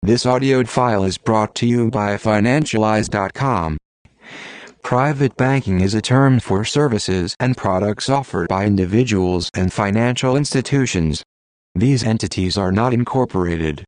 This audio file is brought to you by Financialize.com. Private banking is a term for services and products offered by individuals and financial institutions. These entities are not incorporated.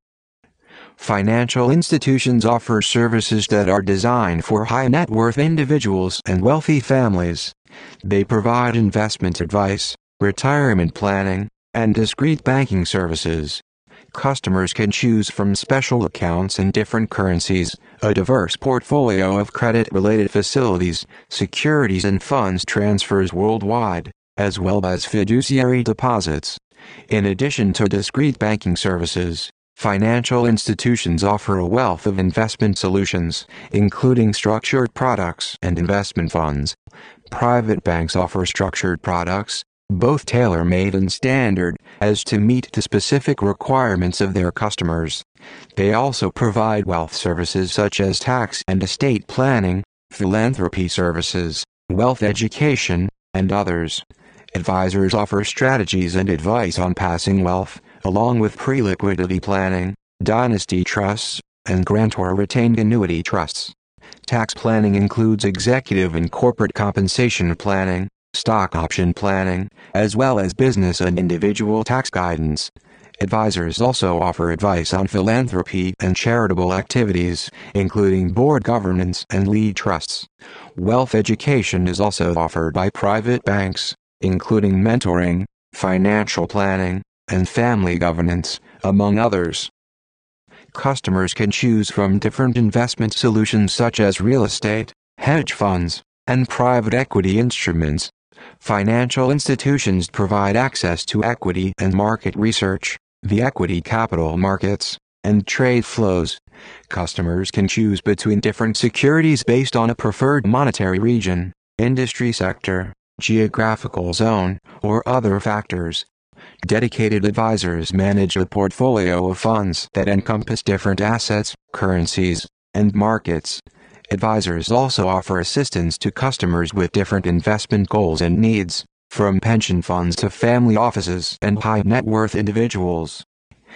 Financial institutions offer services that are designed for high net worth individuals and wealthy families. They provide investment advice, retirement planning, and discrete banking services. Customers can choose from special accounts in different currencies, a diverse portfolio of credit-related facilities, securities and funds transfers worldwide, as well as fiduciary deposits. In addition to discrete banking services, financial institutions offer a wealth of investment solutions, including structured products and investment funds. Private banks offer structured products, both tailor-made and standard, as to meet the specific requirements of their customers. They also provide wealth services such as tax and estate planning, philanthropy services, wealth education, and others. Advisors offer strategies and advice on passing wealth, along with pre-liquidity planning, dynasty trusts, and grantor retained annuity trusts. Tax planning includes executive and corporate compensation planning, stock option planning, as well as business and individual tax guidance. Advisors also offer advice on philanthropy and charitable activities, including board governance and lead trusts. Wealth education is also offered by private banks, including mentoring, financial planning, and family governance, among others. Customers can choose from different investment solutions such as real estate, hedge funds, and private equity instruments. Financial institutions provide access to equity and market research, the equity capital markets, and trade flows. Customers can choose between different securities based on a preferred monetary region, industry sector, geographical zone, or other factors. Dedicated advisors manage a portfolio of funds that encompass different assets, currencies, and markets. Advisors also offer assistance to customers with different investment goals and needs, from pension funds to family offices and high net worth individuals.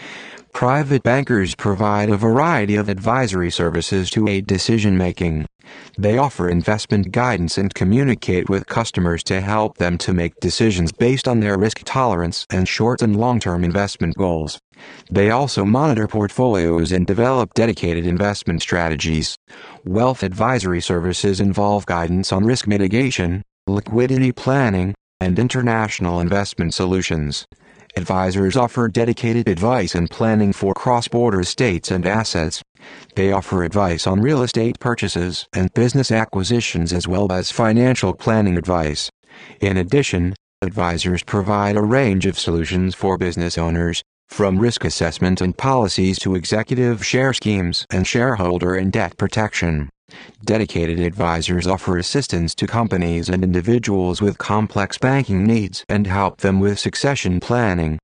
Private bankers provide a variety of advisory services to aid decision-making. They offer investment guidance and communicate with customers to help them to make decisions based on their risk tolerance and short and long-term investment goals. They also monitor portfolios and develop dedicated investment strategies. Wealth advisory services involve guidance on risk mitigation, liquidity planning, and international investment solutions. Advisors offer dedicated advice and planning for cross-border estates and assets. They offer advice on real estate purchases and business acquisitions as well as financial planning advice. In addition, advisors provide a range of solutions for business owners, from risk assessment and policies to executive share schemes and shareholder and debt protection. Dedicated advisors offer assistance to companies and individuals with complex banking needs and help them with succession planning.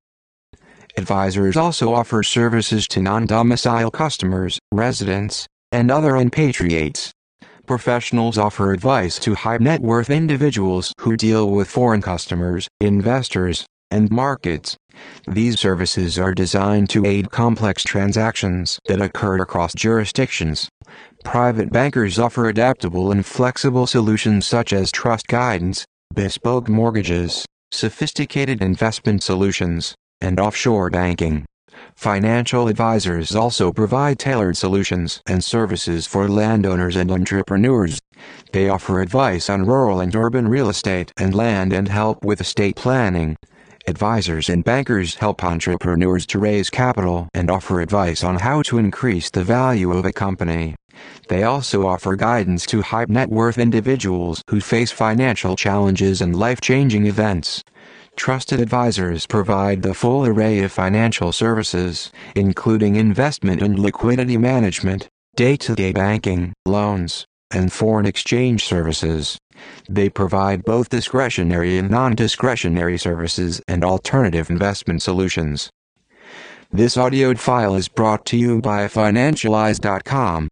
Advisors also offer services to non-domicile customers, residents, and other expatriates. Professionals offer advice to high net worth individuals who deal with foreign customers, investors, and markets. These services are designed to aid complex transactions that occur across jurisdictions. Private bankers offer adaptable and flexible solutions such as trust guidance, bespoke mortgages, sophisticated investment solutions, and offshore banking. Financial advisors also provide tailored solutions and services for landowners and entrepreneurs. They offer advice on rural and urban real estate and land and help with estate planning. Advisors and bankers help entrepreneurs to raise capital and offer advice on how to increase the value of a company. They also offer guidance to high net worth individuals who face financial challenges and life-changing events. Trusted advisors provide the full array of financial services, including investment and liquidity management, day-to-day banking, loans, and foreign exchange services. They provide both discretionary and non-discretionary services and alternative investment solutions. This audio file is brought to you by Financialize.com.